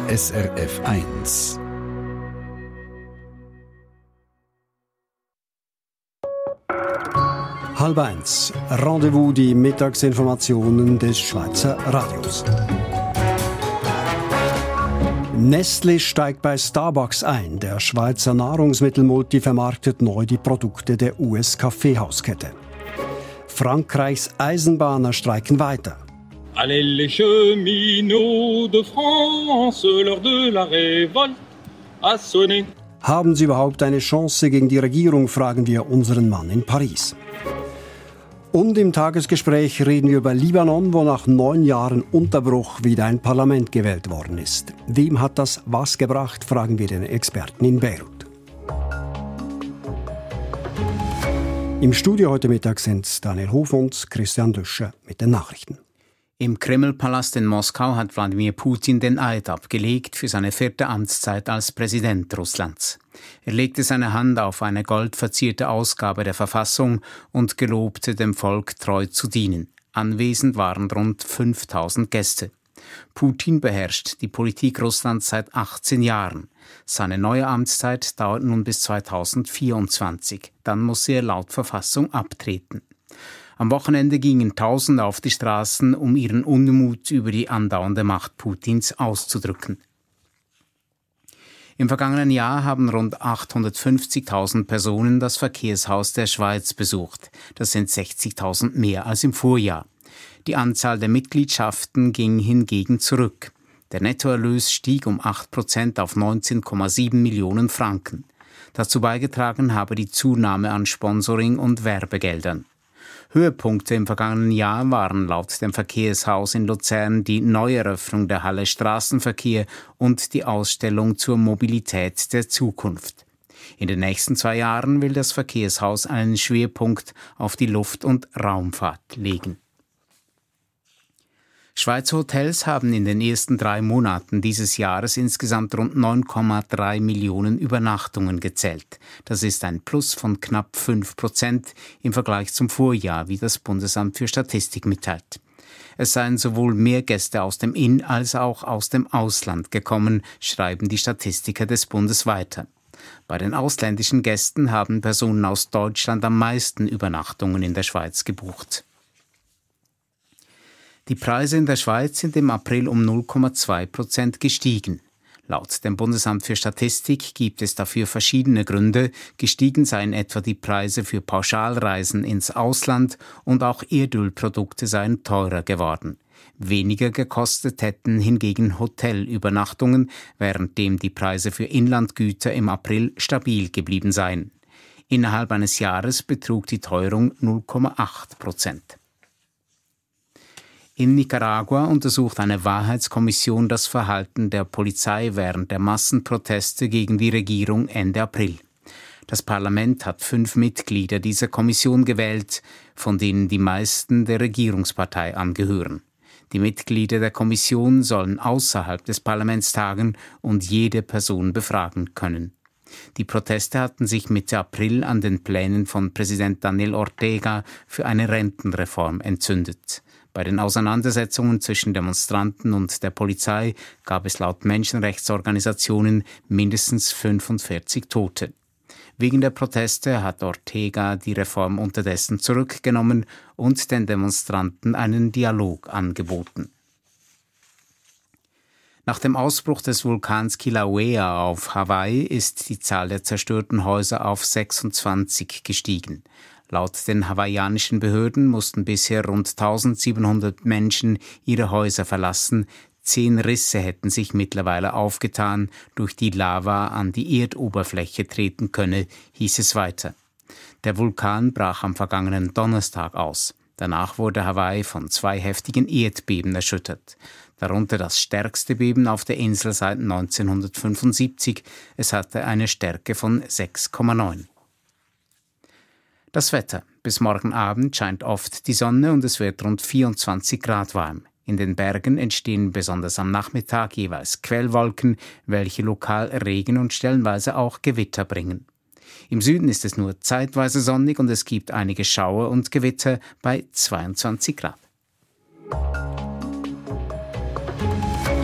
SRF 1. Halb eins. Rendezvous, die Mittagsinformationen des Schweizer Radios. Nestlé steigt bei Starbucks ein. Der Schweizer Nahrungsmittelmulti vermarktet neu die Produkte der US-Kaffeehauskette. Frankreichs Eisenbahner streiken weiter. Allez les cheminots de France, l'heure de la révolte a sonné. Haben sie überhaupt eine Chance gegen die Regierung, fragen wir unseren Mann in Paris. Und im Tagesgespräch reden wir über Libanon, wo nach 9 Jahren Unterbruch wieder ein Parlament gewählt worden ist. Wem hat das was gebracht, fragen wir den Experten in Beirut. Im Studio heute Mittag sind Daniel Hof und Christian Düscher mit den Nachrichten. Im Kremlpalast in Moskau hat Wladimir Putin den Eid abgelegt für seine 4. Amtszeit als Präsident Russlands. Er legte seine Hand auf eine goldverzierte Ausgabe der Verfassung und gelobte, dem Volk treu zu dienen. Anwesend waren rund 5000 Gäste. Putin beherrscht die Politik Russlands seit 18 Jahren. Seine neue Amtszeit dauert nun bis 2024. Dann muss er laut Verfassung abtreten. Am Wochenende gingen Tausende auf die Straßen, um ihren Unmut über die andauernde Macht Putins auszudrücken. Im vergangenen Jahr haben rund 850.000 Personen das Verkehrshaus der Schweiz besucht. Das sind 60.000 mehr als im Vorjahr. Die Anzahl der Mitgliedschaften ging hingegen zurück. Der Nettoerlös stieg um 8% auf 19,7 Millionen Franken. Dazu beigetragen habe die Zunahme an Sponsoring und Werbegeldern. Höhepunkte im vergangenen Jahr waren laut dem Verkehrshaus in Luzern die Neueröffnung der Halle Straßenverkehr und die Ausstellung zur Mobilität der Zukunft. In den nächsten 2 Jahren will das Verkehrshaus einen Schwerpunkt auf die Luft- und Raumfahrt legen. Schweizer Hotels haben in den ersten 3 Monaten dieses Jahres insgesamt rund 9,3 Millionen Übernachtungen gezählt. Das ist ein Plus von knapp 5% im Vergleich zum Vorjahr, wie das Bundesamt für Statistik mitteilt. Es seien sowohl mehr Gäste aus dem In- als auch aus dem Ausland gekommen, schreiben die Statistiker des Bundes weiter. Bei den ausländischen Gästen haben Personen aus Deutschland am meisten Übernachtungen in der Schweiz gebucht. Die Preise in der Schweiz sind im April um 0,2% gestiegen. Laut dem Bundesamt für Statistik gibt es dafür verschiedene Gründe. Gestiegen seien etwa die Preise für Pauschalreisen ins Ausland und auch Erdölprodukte seien teurer geworden. Weniger gekostet hätten hingegen Hotelübernachtungen, währenddem die Preise für Inlandgüter im April stabil geblieben seien. Innerhalb eines Jahres betrug die Teuerung 0,8%. In Nicaragua untersucht eine Wahrheitskommission das Verhalten der Polizei während der Massenproteste gegen die Regierung Ende April. Das Parlament hat 5 Mitglieder dieser Kommission gewählt, von denen die meisten der Regierungspartei angehören. Die Mitglieder der Kommission sollen außerhalb des Parlaments tagen und jede Person befragen können. Die Proteste hatten sich Mitte April an den Plänen von Präsident Daniel Ortega für eine Rentenreform entzündet. Bei den Auseinandersetzungen zwischen Demonstranten und der Polizei gab es laut Menschenrechtsorganisationen mindestens 45 Tote. Wegen der Proteste hat Ortega die Reform unterdessen zurückgenommen und den Demonstranten einen Dialog angeboten. Nach dem Ausbruch des Vulkans Kilauea auf Hawaii ist die Zahl der zerstörten Häuser auf 26 gestiegen. Laut den hawaiianischen Behörden mussten bisher rund 1700 Menschen ihre Häuser verlassen. 10 Risse hätten sich mittlerweile aufgetan, durch die Lava an die Erdoberfläche treten könne, hieß es weiter. Der Vulkan brach am vergangenen Donnerstag aus. Danach wurde Hawaii von 2 heftigen Erdbeben erschüttert. Darunter das stärkste Beben auf der Insel seit 1975. Es hatte eine Stärke von 6,9. Das Wetter. Bis morgen Abend scheint oft die Sonne und es wird rund 24 Grad warm. In den Bergen entstehen besonders am Nachmittag jeweils Quellwolken, welche lokal Regen und stellenweise auch Gewitter bringen. Im Süden ist es nur zeitweise sonnig und es gibt einige Schauer und Gewitter bei 22 Grad.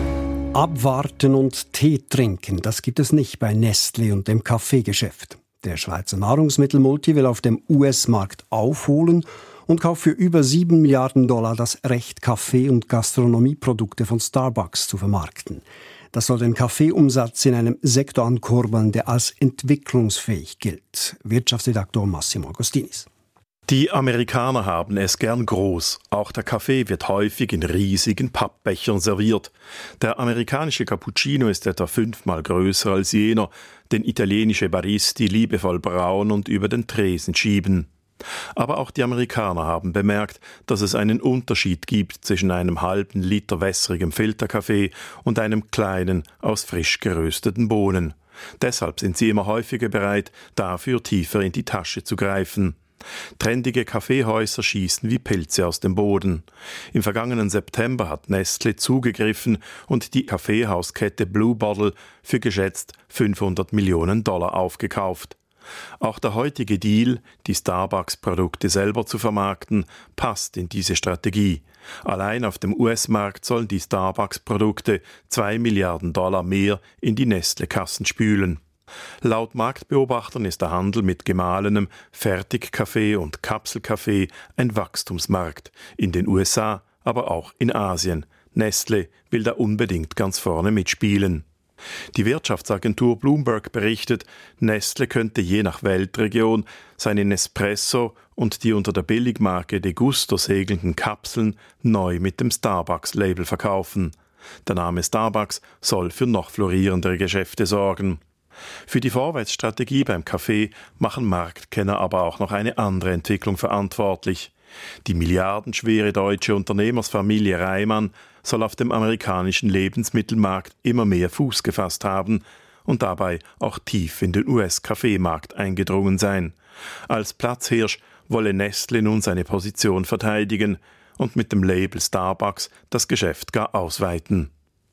Abwarten und Tee trinken, das gibt es nicht bei Nestlé und dem Kaffeegeschäft. Der Schweizer Nahrungsmittelmulti will auf dem US-Markt aufholen und kauft für über 7 Milliarden $7 das Recht, Kaffee- und Gastronomieprodukte von Starbucks zu vermarkten. Das soll den Kaffeeumsatz in einem Sektor ankurbeln, der als entwicklungsfähig gilt. Wirtschaftsredaktor Massimo Agostinis. Die Amerikaner haben es gern groß. Auch der Kaffee wird häufig in riesigen Pappbechern serviert. Der amerikanische Cappuccino ist etwa 5-mal größer als jener, den italienische Baristi liebevoll brauen und über den Tresen schieben. Aber auch die Amerikaner haben bemerkt, dass es einen Unterschied gibt zwischen einem halben Liter wässrigem Filterkaffee und einem kleinen aus frisch gerösteten Bohnen. Deshalb sind sie immer häufiger bereit, dafür tiefer in die Tasche zu greifen. Trendige Kaffeehäuser schießen wie Pilze aus dem Boden. Im vergangenen September hat Nestlé zugegriffen und die Kaffeehauskette Blue Bottle für geschätzt $500 Millionen aufgekauft. Auch der heutige Deal, die Starbucks-Produkte selber zu vermarkten, passt in diese Strategie. Allein auf dem US-Markt sollen die Starbucks-Produkte $2 Milliarden mehr in die Nestlé-Kassen spülen. Laut Marktbeobachtern ist der Handel mit gemahlenem Fertigkaffee und Kapselkaffee ein Wachstumsmarkt, in den USA, aber auch in Asien. Nestlé will da unbedingt ganz vorne mitspielen. Die Wirtschaftsagentur Bloomberg berichtet, Nestlé könnte je nach Weltregion seine Nespresso und die unter der Billigmarke Degusto segelnden Kapseln neu mit dem Starbucks-Label verkaufen. Der Name Starbucks soll für noch florierendere Geschäfte sorgen. Für die Vorwärtsstrategie beim Kaffee machen Marktkenner aber auch noch eine andere Entwicklung verantwortlich. Die milliardenschwere deutsche Unternehmersfamilie Reimann soll auf dem amerikanischen Lebensmittelmarkt immer mehr Fuß gefasst haben und dabei auch tief in den US-Kaffeemarkt eingedrungen sein. Als Platzhirsch wolle Nestlé nun seine Position verteidigen und mit dem Label Starbucks das Geschäft gar ausweiten.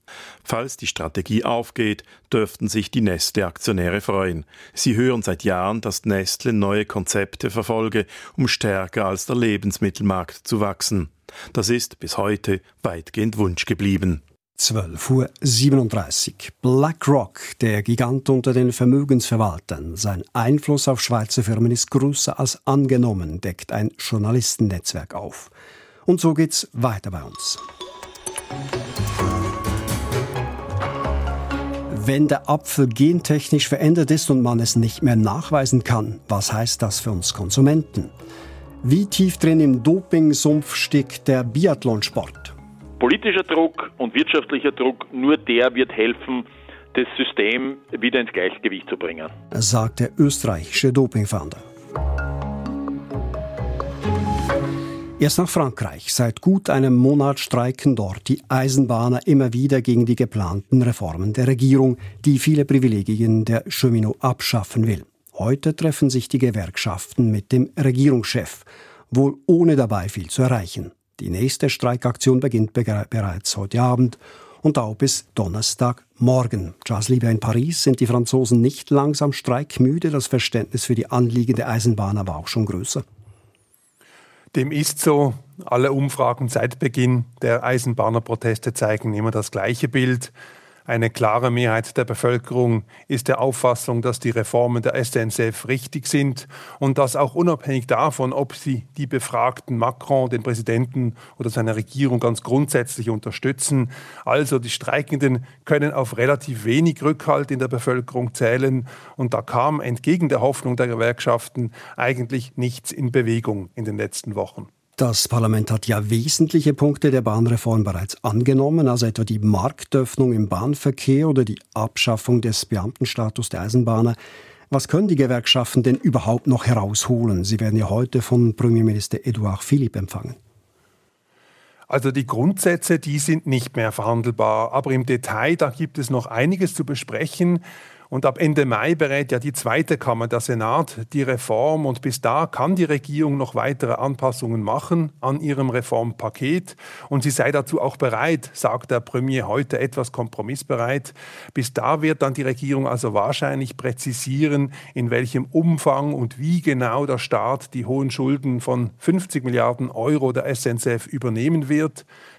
Falls die Strategie aufgeht, dürften sich die Nestlé-Aktionäre freuen. Sie hören seit Jahren, dass Nestlé neue Konzepte verfolge, um stärker als der Lebensmittelmarkt zu wachsen. Das ist bis heute weitgehend Wunsch geblieben. 12:37 Uhr. BlackRock, der Gigant unter den Vermögensverwaltern. Sein Einfluss auf Schweizer Firmen ist größer als angenommen, deckt ein Journalistennetzwerk auf. Und so geht's weiter bei uns. Wenn der Apfel gentechnisch verändert ist und man es nicht mehr nachweisen kann, was heißt das für uns Konsumenten? Wie tief drin im Dopingsumpf steckt der Biathlonsport? Politischer Druck und wirtschaftlicher Druck, nur der wird helfen, das System wieder ins Gleichgewicht zu bringen, sagt der österreichische Dopingfahnder. Erst nach Frankreich. Seit gut einem Monat streiken dort die Eisenbahner immer wieder gegen die geplanten Reformen der Regierung, die viele Privilegien der Cheminot abschaffen will. Heute treffen sich die Gewerkschaften mit dem Regierungschef, wohl ohne dabei viel zu erreichen. Die nächste Streikaktion beginnt bereits heute Abend und dauert bis Donnerstagmorgen. Charles Lieber, in Paris sind die Franzosen nicht langsam streikmüde. Das Verständnis für die Anliegen der Eisenbahner war auch schon größer. Dem ist so. Alle Umfragen seit Beginn der Eisenbahnerproteste zeigen immer das gleiche Bild. Eine klare Mehrheit der Bevölkerung ist der Auffassung, dass die Reformen der SNCF richtig sind und das auch unabhängig davon, ob sie die befragten Macron, den Präsidenten oder seine Regierung ganz grundsätzlich unterstützen. Also die Streikenden können auf relativ wenig Rückhalt in der Bevölkerung zählen und da kam entgegen der Hoffnung der Gewerkschaften eigentlich nichts in Bewegung in den letzten Wochen. Das Parlament hat ja wesentliche Punkte der Bahnreform bereits angenommen, also etwa die Marktöffnung im Bahnverkehr oder die Abschaffung des Beamtenstatus der Eisenbahner. Was können die Gewerkschaften denn überhaupt noch herausholen? Sie werden ja heute von Premierminister Edouard Philippe empfangen. Also die Grundsätze, die sind nicht mehr verhandelbar, aber im Detail, da gibt es noch einiges zu besprechen. Und ab Ende Mai berät ja die zweite Kammer, der Senat, die Reform. Und bis da kann die Regierung noch weitere Anpassungen machen an ihrem Reformpaket. Und sie sei dazu auch bereit, sagt der Premier heute, etwas kompromissbereit. Bis da wird dann die Regierung also wahrscheinlich präzisieren, in welchem Umfang und wie genau der Staat die hohen Schulden von 50 Milliarden Euro der SNCF übernehmen wird.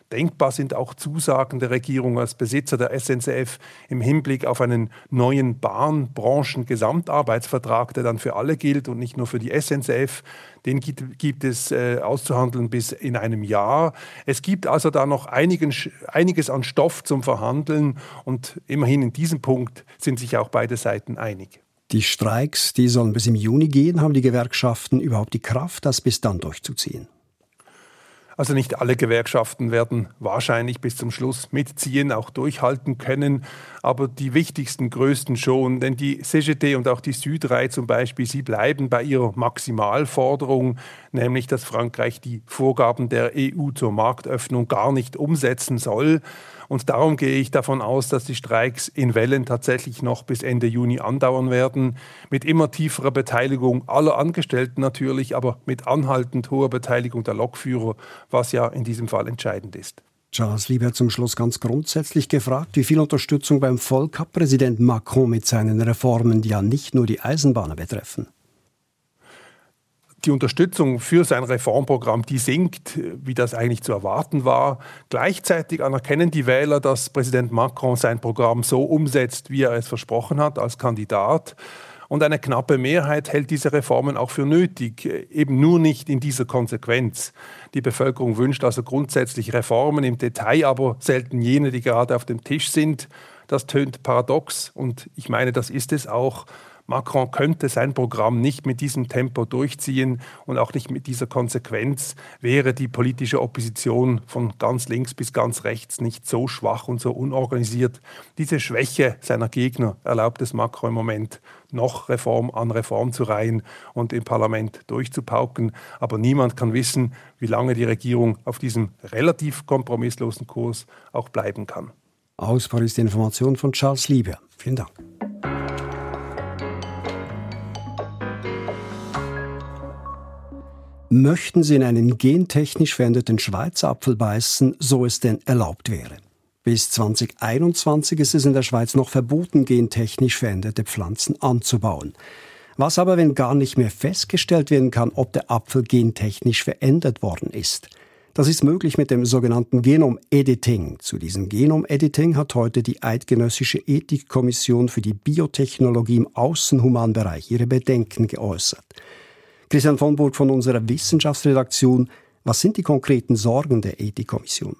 Denkbar sind auch Zusagen der Regierung als Besitzer der SNCF im Hinblick auf einen neuen Bahnbranchen-Gesamtarbeitsvertrag, der dann für alle gilt und nicht nur für die SNCF. Den gibt es auszuhandeln bis in einem Jahr. Es gibt also da noch einiges an Stoff zum Verhandeln und immerhin in diesem Punkt sind sich auch beide Seiten einig. Die Streiks, die sollen bis im Juni gehen. Haben die Gewerkschaften überhaupt die Kraft, das bis dann durchzuziehen? Also nicht alle Gewerkschaften werden wahrscheinlich bis zum Schluss mitziehen, auch durchhalten können, aber die wichtigsten, größten schon. Denn die CGT und auch die Südrai zum Beispiel, sie bleiben bei ihrer Maximalforderung, nämlich dass Frankreich die Vorgaben der EU zur Marktöffnung gar nicht umsetzen soll. Und darum gehe ich davon aus, dass die Streiks in Wellen tatsächlich noch bis Ende Juni andauern werden. Mit immer tieferer Beteiligung aller Angestellten natürlich, aber mit anhaltend hoher Beteiligung der Lokführer, was ja in diesem Fall entscheidend ist. Charles Lieber zum Schluss ganz grundsätzlich gefragt, wie viel Unterstützung beim Volk hat Präsident Macron mit seinen Reformen, die ja nicht nur die Eisenbahner betreffen? Die Unterstützung für sein Reformprogramm, die sinkt, wie das eigentlich zu erwarten war. Gleichzeitig anerkennen die Wähler, dass Präsident Macron sein Programm so umsetzt, wie er es versprochen hat als Kandidat. Und eine knappe Mehrheit hält diese Reformen auch für nötig, eben nur nicht in dieser Konsequenz. Die Bevölkerung wünscht also grundsätzlich Reformen im Detail, aber selten jene, die gerade auf dem Tisch sind. Das tönt paradox und ich meine, das ist es auch. Macron könnte sein Programm nicht mit diesem Tempo durchziehen und auch nicht mit dieser Konsequenz, wäre die politische Opposition von ganz links bis ganz rechts nicht so schwach und so unorganisiert. Diese Schwäche seiner Gegner erlaubt es Macron im Moment, noch Reform an Reform zu reihen und im Parlament durchzupauken. Aber niemand kann wissen, wie lange die Regierung auf diesem relativ kompromisslosen Kurs auch bleiben kann. Aus Paris die Information von Charles Lieber. Vielen Dank. Möchten Sie in einen gentechnisch veränderten Schweizer Apfel beißen, so es denn erlaubt wäre? Bis 2021 ist es in der Schweiz noch verboten, gentechnisch veränderte Pflanzen anzubauen. Was aber, wenn gar nicht mehr festgestellt werden kann, ob der Apfel gentechnisch verändert worden ist? Das ist möglich mit dem sogenannten Genom-Editing. Zu diesem Genom-Editing hat heute die Eidgenössische Ethikkommission für die Biotechnologie im Außenhumanbereich ihre Bedenken geäußert. Christian von Burg von unserer Wissenschaftsredaktion. Was sind die konkreten Sorgen der Ethikkommission?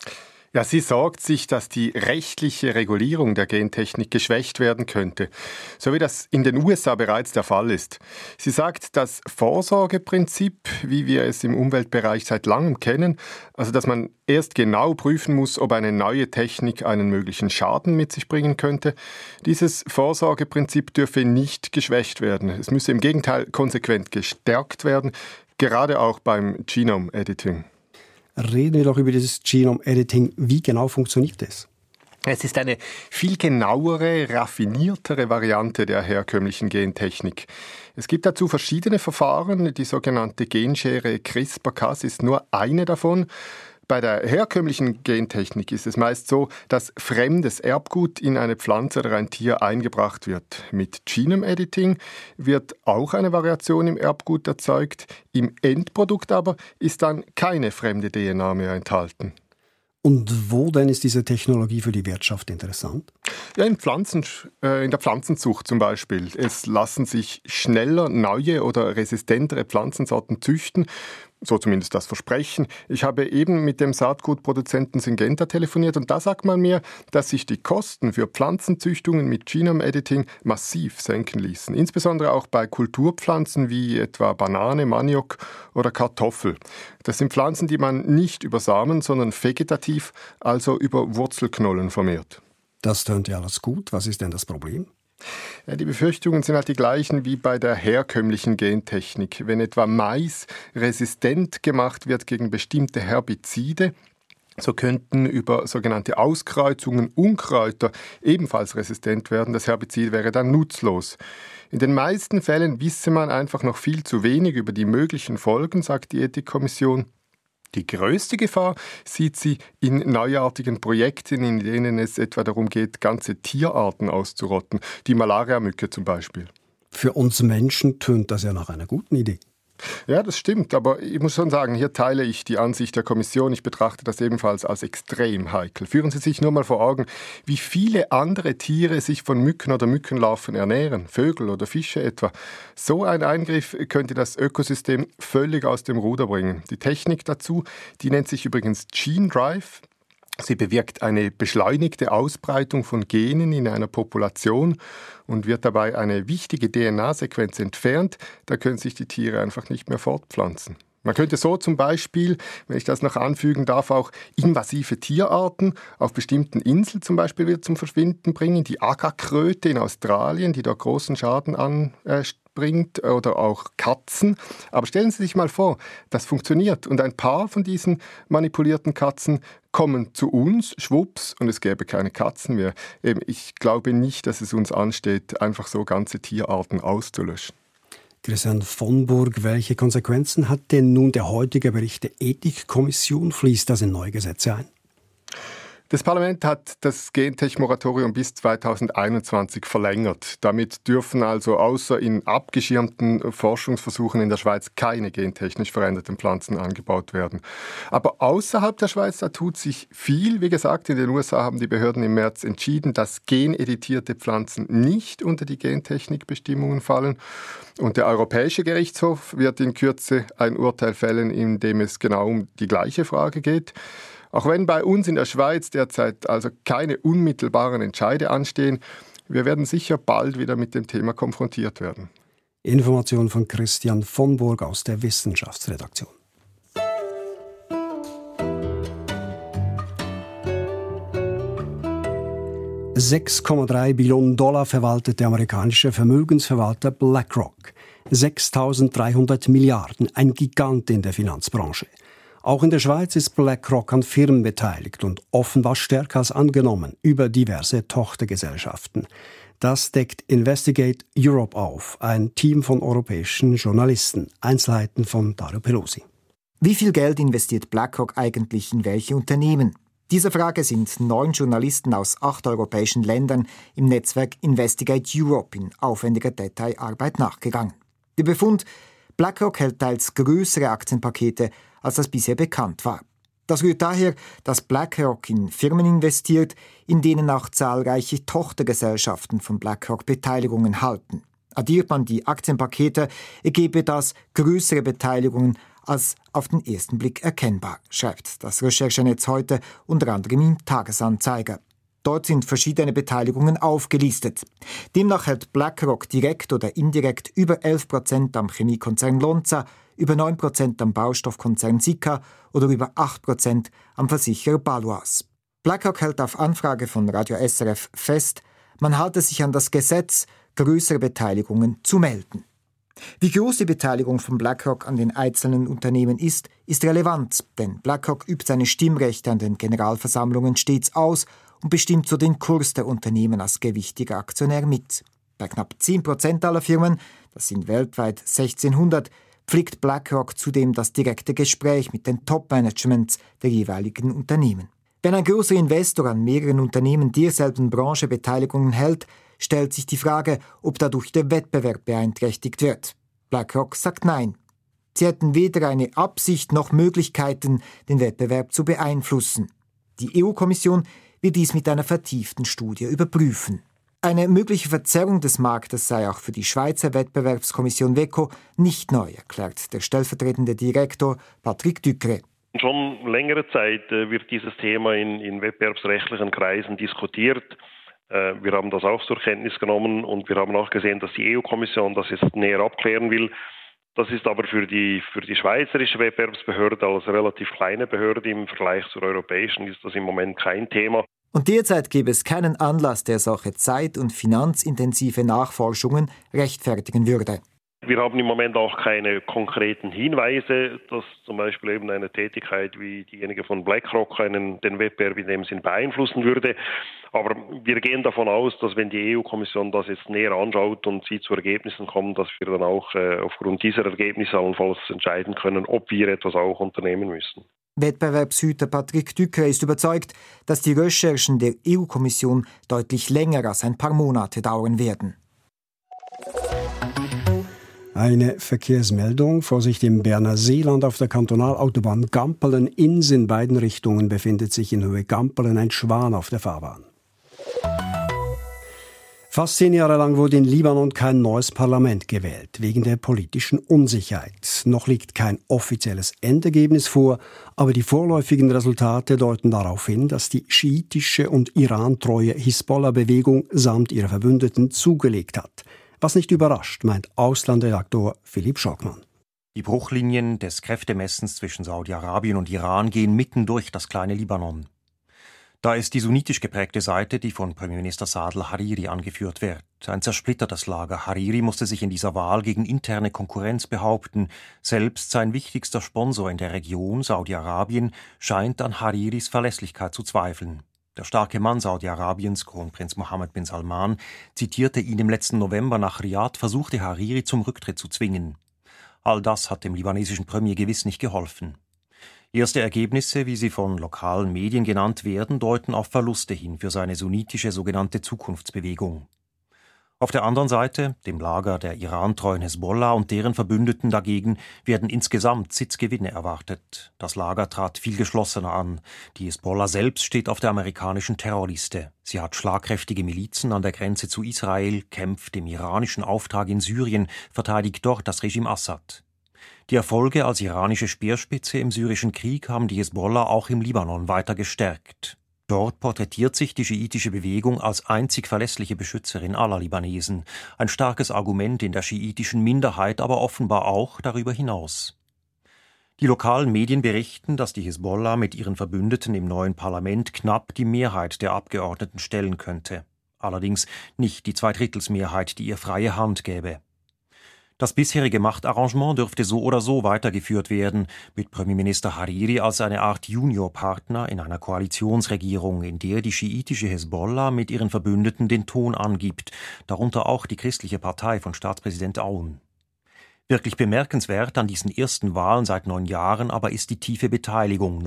Ja, sie sorgt sich, dass die rechtliche Regulierung der Gentechnik geschwächt werden könnte, so wie das in den USA bereits der Fall ist. Sie sagt, das Vorsorgeprinzip, wie wir es im Umweltbereich seit langem kennen, also dass man erst genau prüfen muss, ob eine neue Technik einen möglichen Schaden mit sich bringen könnte, dieses Vorsorgeprinzip dürfe nicht geschwächt werden. Es müsse im Gegenteil konsequent gestärkt werden, gerade auch beim Genome-Editing. Reden wir doch über dieses Genome-Editing. Wie genau funktioniert es? Es ist eine viel genauere, raffiniertere Variante der herkömmlichen Gentechnik. Es gibt dazu verschiedene Verfahren. Die sogenannte Genschere CRISPR-Cas ist nur eine davon. Bei der herkömmlichen Gentechnik ist es meist so, dass fremdes Erbgut in eine Pflanze oder ein Tier eingebracht wird. Mit Genome-Editing wird auch eine Variation im Erbgut erzeugt. Im Endprodukt aber ist dann keine fremde DNA mehr enthalten. Und wo denn ist diese Technologie für die Wirtschaft interessant? Ja, in der Pflanzenzucht zum Beispiel. Es lassen sich schneller neue oder resistentere Pflanzensorten züchten. So zumindest das Versprechen. Ich habe eben mit dem Saatgutproduzenten Syngenta telefoniert und da sagt man mir, dass sich die Kosten für Pflanzenzüchtungen mit Genome-Editing massiv senken ließen. Insbesondere auch bei Kulturpflanzen wie etwa Banane, Maniok oder Kartoffel. Das sind Pflanzen, die man nicht über Samen, sondern vegetativ, also über Wurzelknollen vermehrt. Das tönt ja alles gut. Was ist denn das Problem? Ja, die Befürchtungen sind halt die gleichen wie bei der herkömmlichen Gentechnik. Wenn etwa Mais resistent gemacht wird gegen bestimmte Herbizide, so könnten über sogenannte Auskreuzungen Unkräuter ebenfalls resistent werden. Das Herbizid wäre dann nutzlos. In den meisten Fällen wisse man einfach noch viel zu wenig über die möglichen Folgen, sagt die Ethikkommission. Die größte Gefahr sieht sie in neuartigen Projekten, in denen es etwa darum geht, ganze Tierarten auszurotten, die Malariamücke zum Beispiel. Für uns Menschen tönt das ja nach einer guten Idee. Ja, das stimmt, aber ich muss schon sagen, hier teile ich die Ansicht der Kommission. Ich betrachte das ebenfalls als extrem heikel. Führen Sie sich nur mal vor Augen, wie viele andere Tiere sich von Mücken oder Mückenlarven ernähren, Vögel oder Fische etwa. So ein Eingriff könnte das Ökosystem völlig aus dem Ruder bringen. Die Technik dazu, die nennt sich übrigens Gene Drive. Sie bewirkt eine beschleunigte Ausbreitung von Genen in einer Population und wird dabei eine wichtige DNA-Sequenz entfernt. Da können sich die Tiere einfach nicht mehr fortpflanzen. Man könnte so zum Beispiel, wenn ich das noch anfügen darf, auch invasive Tierarten auf bestimmten Inseln zum Beispiel wieder zum Verschwinden bringen. Die Agakröte in Australien, die dort großen Schaden anbringt, oder auch Katzen. Aber stellen Sie sich mal vor, das funktioniert und ein paar von diesen manipulierten Katzen kommen zu uns, schwupps, und es gäbe keine Katzen mehr. Ich glaube nicht, dass es uns ansteht, einfach so ganze Tierarten auszulöschen. Christian von Burg, welche Konsequenzen hat denn nun der heutige Bericht der Ethikkommission? Fließt das in neue Gesetze ein? Das Parlament hat das Gentech-Moratorium bis 2021 verlängert. Damit dürfen also außer in abgeschirmten Forschungsversuchen in der Schweiz keine gentechnisch veränderten Pflanzen angebaut werden. Aber außerhalb der Schweiz, da tut sich viel. Wie gesagt, in den USA haben die Behörden im März entschieden, dass geneditierte Pflanzen nicht unter die Gentechnikbestimmungen fallen. Und der Europäische Gerichtshof wird in Kürze ein Urteil fällen, in dem es genau um die gleiche Frage geht. Auch wenn bei uns in der Schweiz derzeit also keine unmittelbaren Entscheide anstehen, wir werden sicher bald wieder mit dem Thema konfrontiert werden. Information von Christian von Burg aus der Wissenschaftsredaktion. $6,3 Billionen verwaltet der amerikanische Vermögensverwalter BlackRock. 6.300 Milliarden, ein Gigant in der Finanzbranche. Auch in der Schweiz ist BlackRock an Firmen beteiligt und offenbar stärker als angenommen über diverse Tochtergesellschaften. Das deckt Investigate Europe auf, ein Team von europäischen Journalisten. Einzelheiten von Dario Pelosi. Wie viel Geld investiert BlackRock eigentlich in welche Unternehmen? Dieser Frage sind 9 Journalisten aus 8 europäischen Ländern im Netzwerk Investigate Europe in aufwendiger Detailarbeit nachgegangen. Der Befund: BlackRock hält teils größere Aktienpakete, als das bisher bekannt war. Das rührt daher, dass BlackRock in Firmen investiert, in denen auch zahlreiche Tochtergesellschaften von BlackRock Beteiligungen halten. Addiert man die Aktienpakete, ergebe das größere Beteiligungen als auf den ersten Blick erkennbar, schreibt das Recherchenetz heute unter anderem im Tagesanzeiger. Dort sind verschiedene Beteiligungen aufgelistet. Demnach hält BlackRock direkt oder indirekt über 11% am Chemiekonzern Lonza, über 9% am Baustoffkonzern Sika oder über 8% am Versicherer Baloise. BlackRock hält auf Anfrage von Radio SRF fest, man halte sich an das Gesetz, größere Beteiligungen zu melden. Wie groß die Beteiligung von BlackRock an den einzelnen Unternehmen ist relevant, denn BlackRock übt seine Stimmrechte an den Generalversammlungen stets aus und bestimmt so den Kurs der Unternehmen als gewichtiger Aktionär mit. Bei knapp 10% aller Firmen, das sind weltweit 1600, pflegt BlackRock zudem das direkte Gespräch mit den Top-Managements der jeweiligen Unternehmen. Wenn ein großer Investor an mehreren Unternehmen derselben Branche Beteiligungen hält, stellt sich die Frage, ob dadurch der Wettbewerb beeinträchtigt wird. BlackRock sagt nein. Sie hätten weder eine Absicht noch Möglichkeiten, den Wettbewerb zu beeinflussen. Die EU-Kommission wird dies mit einer vertieften Studie überprüfen. Eine mögliche Verzerrung des Marktes sei auch für die Schweizer Wettbewerbskommission WECO nicht neu, erklärt der stellvertretende Direktor Patrick Ducret. Schon längere Zeit wird dieses Thema in wettbewerbsrechtlichen Kreisen diskutiert. Wir haben das auch zur Kenntnis genommen und wir haben auch gesehen, dass die EU-Kommission das jetzt näher abklären will. Das ist aber für die schweizerische Wettbewerbsbehörde als relativ kleine Behörde im Vergleich zur europäischen ist das im Moment kein Thema. Und derzeit gäbe es keinen Anlass, der solche zeit- und finanzintensive Nachforschungen rechtfertigen würde. Wir haben im Moment auch keine konkreten Hinweise, dass zum Beispiel eben eine Tätigkeit wie diejenige von BlackRock den Wettbewerb in dem Sinn beeinflussen würde. Aber wir gehen davon aus, dass wenn die EU-Kommission das jetzt näher anschaut und sie zu Ergebnissen kommen, dass wir dann auch aufgrund dieser Ergebnisse allenfalls entscheiden können, ob wir etwas auch unternehmen müssen. Wettbewerbshüter Patrick Ducret ist überzeugt, dass die Recherchen der EU-Kommission deutlich länger als ein paar Monate dauern werden. Eine Verkehrsmeldung. Vorsicht im Berner Seeland auf der Kantonalautobahn Gampelen-Ins in beiden Richtungen befindet sich in Höhe Gampelen ein Schwan auf der Fahrbahn. Fast 10 Jahre lang wurde in Libanon kein neues Parlament gewählt, wegen der politischen Unsicherheit. Noch liegt kein offizielles Endergebnis vor, aber die vorläufigen Resultate deuten darauf hin, dass die schiitische und irantreue Hisbollah-Bewegung samt ihrer Verbündeten zugelegt hat. Was nicht überrascht, meint Auslandredaktor Philipp Schockmann. Die Bruchlinien des Kräftemessens zwischen Saudi-Arabien und Iran gehen mitten durch das kleine Libanon. Da ist die sunnitisch geprägte Seite, die von Premierminister Saad al-Hariri angeführt wird. Ein zersplittertes Lager. Hariri musste sich in dieser Wahl gegen interne Konkurrenz behaupten. Selbst sein wichtigster Sponsor in der Region, Saudi-Arabien, scheint an Hariris Verlässlichkeit zu zweifeln. Der starke Mann Saudi-Arabiens, Kronprinz Mohammed bin Salman, zitierte ihn im letzten November nach Riad, versuchte Hariri zum Rücktritt zu zwingen. All das hat dem libanesischen Premier gewiss nicht geholfen. Erste Ergebnisse, wie sie von lokalen Medien genannt werden, deuten auf Verluste hin für seine sunnitische sogenannte Zukunftsbewegung. Auf der anderen Seite, dem Lager der irantreuen Hisbollah und deren Verbündeten dagegen, werden insgesamt Sitzgewinne erwartet. Das Lager trat viel geschlossener an. Die Hisbollah selbst steht auf der amerikanischen Terrorliste. Sie hat schlagkräftige Milizen an der Grenze zu Israel, kämpft im iranischen Auftrag in Syrien, verteidigt dort das Regime Assad. Die Erfolge als iranische Speerspitze im syrischen Krieg haben die Hisbollah auch im Libanon weiter gestärkt. Dort porträtiert sich die schiitische Bewegung als einzig verlässliche Beschützerin aller Libanesen. Ein starkes Argument in der schiitischen Minderheit, aber offenbar auch darüber hinaus. Die lokalen Medien berichten, dass die Hisbollah mit ihren Verbündeten im neuen Parlament knapp die Mehrheit der Abgeordneten stellen könnte. Allerdings nicht die Zweidrittelsmehrheit, die ihr freie Hand gäbe. Das bisherige Machtarrangement dürfte so oder so weitergeführt werden, mit Premierminister Hariri als eine Art Juniorpartner in einer Koalitionsregierung, in der die schiitische Hisbollah mit ihren Verbündeten den Ton angibt, darunter auch die christliche Partei von Staatspräsident Aoun. Wirklich bemerkenswert an diesen ersten Wahlen seit 9 Jahren aber ist die tiefe Beteiligung,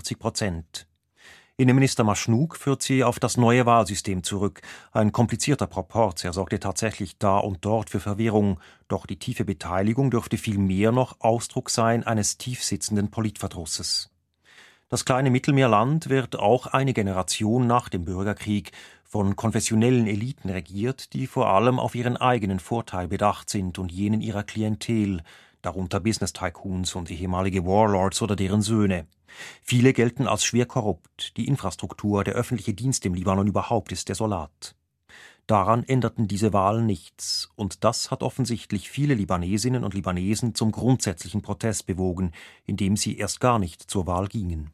49%. Innenminister Maschnouk führt sie auf das neue Wahlsystem zurück. Ein komplizierter Proporz, er sorgte tatsächlich da und dort für Verwirrung. Doch die tiefe Beteiligung dürfte vielmehr noch Ausdruck sein eines tiefsitzenden Politverdrusses. Das kleine Mittelmeerland wird auch eine Generation nach dem Bürgerkrieg von konfessionellen Eliten regiert, die vor allem auf ihren eigenen Vorteil bedacht sind und jenen ihrer Klientel, darunter Business-Tycoons und ehemalige Warlords oder deren Söhne. Viele gelten als schwer korrupt. Die Infrastruktur, der öffentliche Dienst im Libanon überhaupt ist desolat. Daran änderten diese Wahlen nichts. Und das hat offensichtlich viele Libanesinnen und Libanesen zum grundsätzlichen Protest bewogen, indem sie erst gar nicht zur Wahl gingen.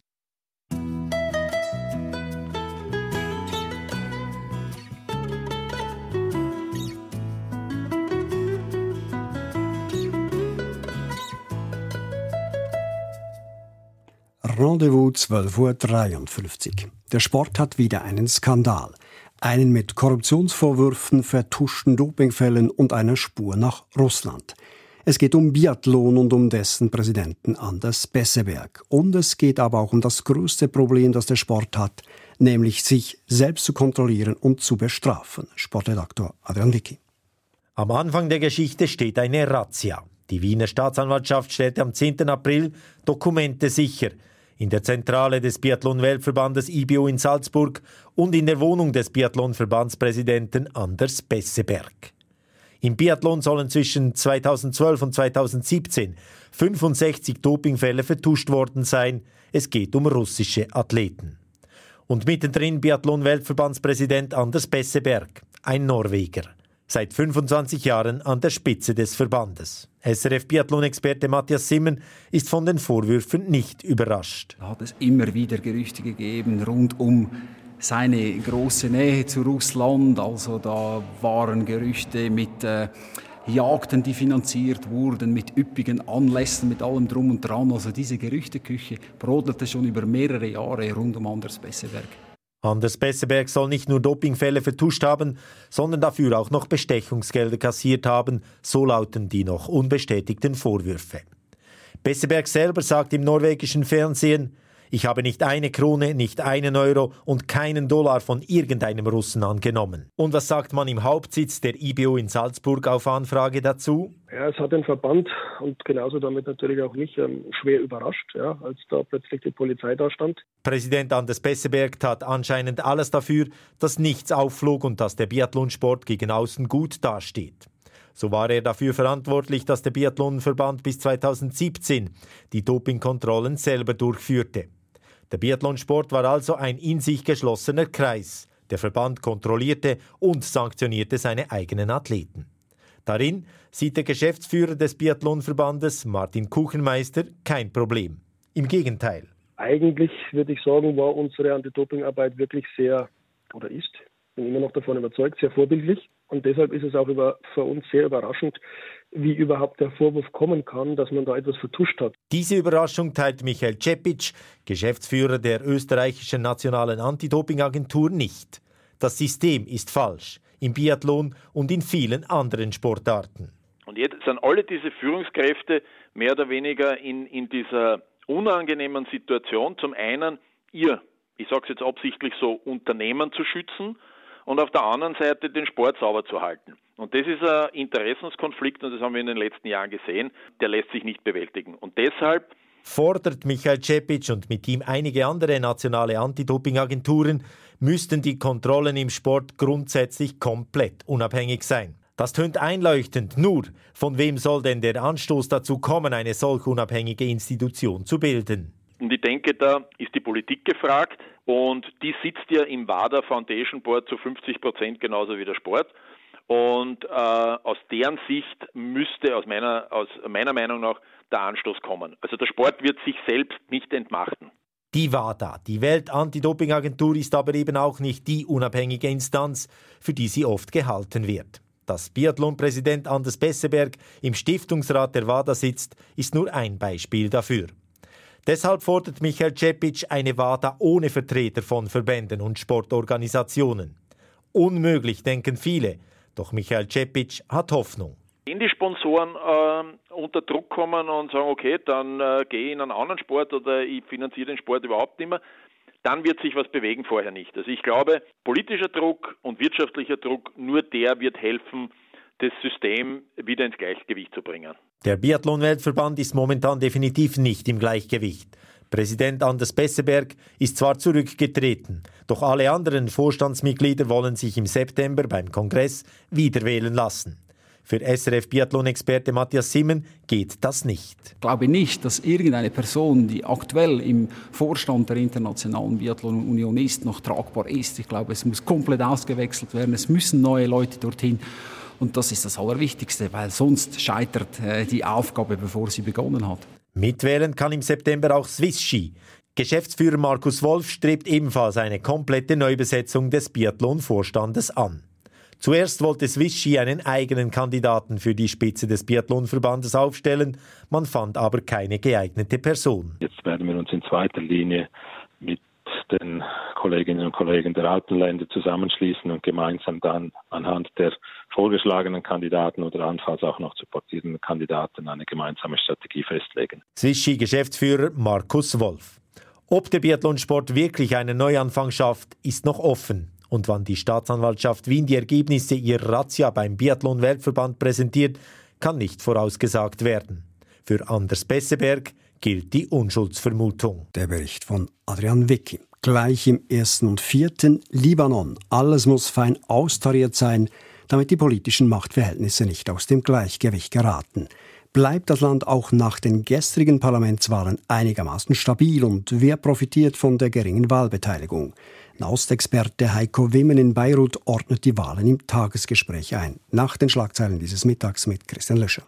Rendezvous 12:53 Uhr. Der Sport hat wieder einen Skandal. Einen mit Korruptionsvorwürfen, vertuschten Dopingfällen und einer Spur nach Russland. Es geht um Biathlon und um dessen Präsidenten Anders Besseberg. Und es geht aber auch um das größte Problem, das der Sport hat, nämlich sich selbst zu kontrollieren und zu bestrafen. Sportredaktor Adrian Wicki. Am Anfang der Geschichte steht eine Razzia. Die Wiener Staatsanwaltschaft stellte am 10. April Dokumente sicher. In der Zentrale des Biathlon-Weltverbandes IBO in Salzburg und in der Wohnung des Biathlon-Verbandspräsidenten Anders Besseberg. Im Biathlon sollen zwischen 2012 und 2017 65 Dopingfälle vertuscht worden sein. Es geht um russische Athleten. Und mittendrin Biathlon-Weltverbandspräsident Anders Besseberg, ein Norweger. Seit 25 Jahren an der Spitze des Verbandes. SRF-Biathlon-Experte Matthias Simmen ist von den Vorwürfen nicht überrascht. Da hat es immer wieder Gerüchte gegeben rund um seine große Nähe zu Russland. Also da waren Gerüchte mit Jagden, die finanziert wurden, mit üppigen Anlässen, mit allem Drum und Dran. Also diese Gerüchteküche brodelte schon über mehrere Jahre rund um Anders Besseberg. Anders Besseberg soll nicht nur Dopingfälle vertuscht haben, sondern dafür auch noch Bestechungsgelder kassiert haben, so lauten die noch unbestätigten Vorwürfe. Besseberg selber sagt im norwegischen Fernsehen: Ich habe nicht eine Krone, nicht einen Euro und keinen Dollar von irgendeinem Russen angenommen. Und was sagt man im Hauptsitz der IBU in Salzburg auf Anfrage dazu? Ja, es hat den Verband und genauso damit natürlich auch mich schwer überrascht, ja, als da plötzlich die Polizei da stand. Präsident Anders Besseberg tat anscheinend alles dafür, dass nichts aufflog und dass der Biathlonsport gegen außen gut dasteht. So war er dafür verantwortlich, dass der Biathlonverband bis 2017 die Dopingkontrollen selber durchführte. Der Biathlonsport war also ein in sich geschlossener Kreis. Der Verband kontrollierte und sanktionierte seine eigenen Athleten. Darin sieht der Geschäftsführer des Biathlonverbandes, Martin Kuchenmeister, kein Problem. Im Gegenteil. Eigentlich würde ich sagen, war unsere Anti-Doping-Arbeit wirklich sehr, oder ist, bin immer noch davon überzeugt, sehr vorbildlich. Und deshalb ist es auch für uns sehr überraschend, wie überhaupt der Vorwurf kommen kann, dass man da etwas vertuscht hat. Diese Überraschung teilt Michael Cepic, Geschäftsführer der österreichischen Nationalen Anti-Doping-Agentur, nicht. Das System ist falsch, im Biathlon und in vielen anderen Sportarten. Und jetzt sind alle diese Führungskräfte mehr oder weniger in dieser unangenehmen Situation, zum einen ich sage es jetzt absichtlich so, Unternehmen zu schützen und auf der anderen Seite den Sport sauber zu halten. Und das ist ein Interessenskonflikt und das haben wir in den letzten Jahren gesehen, der lässt sich nicht bewältigen. Und deshalb fordert Michael Cepic und mit ihm einige andere nationale Anti-Doping-Agenturen, müssten die Kontrollen im Sport grundsätzlich komplett unabhängig sein. Das tönt einleuchtend, nur von wem soll denn der Anstoß dazu kommen, eine solch unabhängige Institution zu bilden? Und ich denke, da ist die Politik gefragt und die sitzt ja im WADA Foundation Board zu 50% genauso wie der Sport. Und aus deren Sicht müsste aus meiner Meinung nach der Anstoß kommen. Also der Sport wird sich selbst nicht entmachten. Die WADA, die Welt-Anti-Doping-Agentur, ist aber eben auch nicht die unabhängige Instanz, für die sie oft gehalten wird. Dass Biathlon-Präsident Anders Besseberg im Stiftungsrat der WADA sitzt, ist nur ein Beispiel dafür. Deshalb fordert Michael Cepic eine WADA ohne Vertreter von Verbänden und Sportorganisationen. Unmöglich, denken viele, doch Michael Cepic hat Hoffnung. Wenn die Sponsoren unter Druck kommen und sagen, okay, dann gehe ich in einen anderen Sport oder ich finanziere den Sport überhaupt nicht mehr, dann wird sich was bewegen, vorher nicht. Also ich glaube, politischer Druck und wirtschaftlicher Druck, nur der wird helfen, das System wieder ins Gleichgewicht zu bringen. Der Biathlon-Weltverband ist momentan definitiv nicht im Gleichgewicht. Präsident Anders Besseberg ist zwar zurückgetreten, doch alle anderen Vorstandsmitglieder wollen sich im September beim Kongress wiederwählen lassen. Für SRF-Biathlon-Experte Matthias Simmen geht das nicht. Ich glaube nicht, dass irgendeine Person, die aktuell im Vorstand der Internationalen Biathlon-Union ist, noch tragbar ist. Ich glaube, es muss komplett ausgewechselt werden. Es müssen neue Leute dorthin. Und das ist das Allerwichtigste, weil sonst scheitert die Aufgabe, bevor sie begonnen hat. Mitwählen kann im September auch Swiss Ski. Geschäftsführer Markus Wolf strebt ebenfalls eine komplette Neubesetzung des Biathlon-Vorstandes an. Zuerst wollte Swiss Ski einen eigenen Kandidaten für die Spitze des Biathlonverbandes aufstellen, man fand aber keine geeignete Person. Jetzt werden wir uns in zweiter Linie mit den Kolleginnen und Kollegen der Alpenländer zusammenschließen und gemeinsam dann anhand der vorgeschlagenen Kandidaten oder allenfalls auch noch supportierenden Kandidaten eine gemeinsame Strategie festlegen. Swiss Ski Geschäftsführer Markus Wolf. Ob der Biathlonsport wirklich einen Neuanfang schafft, ist noch offen. Und wann die Staatsanwaltschaft Wien die Ergebnisse ihrer Razzia beim Biathlon-Weltverband präsentiert, kann nicht vorausgesagt werden. Für Anders Besseberg gilt die Unschuldsvermutung. Der Bericht von Adrian Wicki. Gleich im 1. und 4. Libanon. Alles muss fein austariert sein, damit die politischen Machtverhältnisse nicht aus dem Gleichgewicht geraten. Bleibt das Land auch nach den gestrigen Parlamentswahlen einigermaßen stabil und wer profitiert von der geringen Wahlbeteiligung? Nahostexperte Heiko Wimmen in Beirut ordnet die Wahlen im Tagesgespräch ein. Nach den Schlagzeilen dieses Mittags mit Christian Löscher.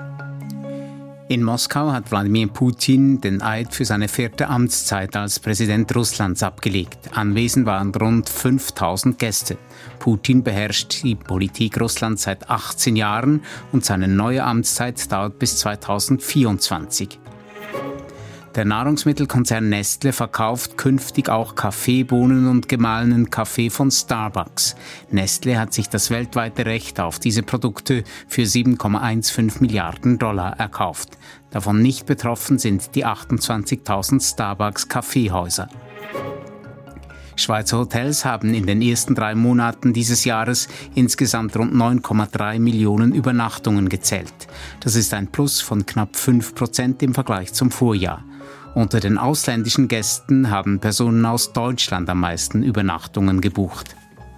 In Moskau hat Wladimir Putin den Eid für seine 4. Amtszeit als Präsident Russlands abgelegt. Anwesend waren rund 5000 Gäste. Putin beherrscht die Politik Russlands seit 18 Jahren und seine neue Amtszeit dauert bis 2024. Der Nahrungsmittelkonzern Nestle verkauft künftig auch Kaffeebohnen und gemahlenen Kaffee von Starbucks. Nestle hat sich das weltweite Recht auf diese Produkte für $7,15 Milliarden erkauft. Davon nicht betroffen sind die 28.000 Starbucks-Kaffeehäuser. Schweizer Hotels haben in den ersten 3 Monaten dieses Jahres insgesamt rund 9,3 Millionen Übernachtungen gezählt. Das ist ein Plus von knapp 5% im Vergleich zum Vorjahr. Unter den ausländischen Gästen haben Personen aus Deutschland am meisten Übernachtungen gebucht.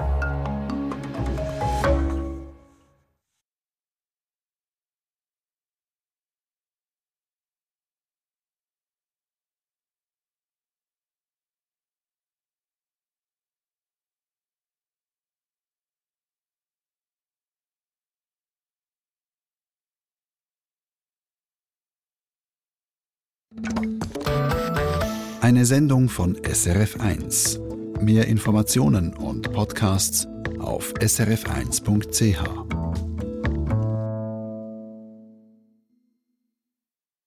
Eine Sendung von SRF1. Mehr Informationen und Podcasts auf srf1.ch.